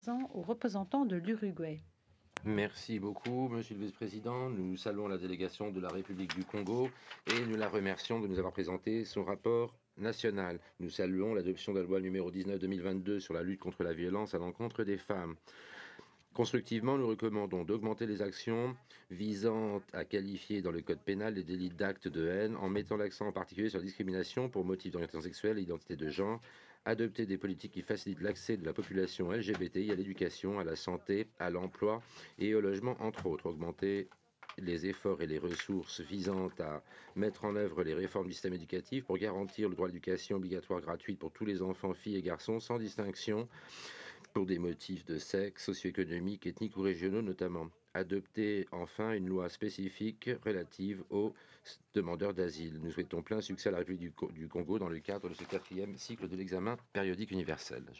Aux représentants de l'Uruguay. Merci beaucoup, Monsieur le Vice-président. Nous saluons la délégation de la République du Congo et nous la remercions de nous avoir présenté son rapport national. Nous saluons l'adoption de la loi numéro 19/2022 sur la lutte contre la violence à l'encontre des femmes. Constructivement, nous recommandons d'augmenter les actions visant à qualifier dans le code pénal les délits d'actes de haine en mettant l'accent en particulier sur la discrimination pour motif d'orientation sexuelle et identité de genre, adopter des politiques qui facilitent l'accès de la population LGBTI à l'éducation, à la santé, à l'emploi et au logement, entre autres, augmenter les efforts et les ressources visant à mettre en œuvre les réformes du système éducatif pour garantir le droit à l'éducation obligatoire gratuite pour tous les enfants, filles et garçons, sans distinction, pour des motifs de sexe, socio-économiques, ethniques ou régionaux notamment. Adopter enfin une loi spécifique relative aux demandeurs d'asile. Nous souhaitons plein succès à la République du Congo dans le cadre de ce 4e cycle de l'examen périodique universel.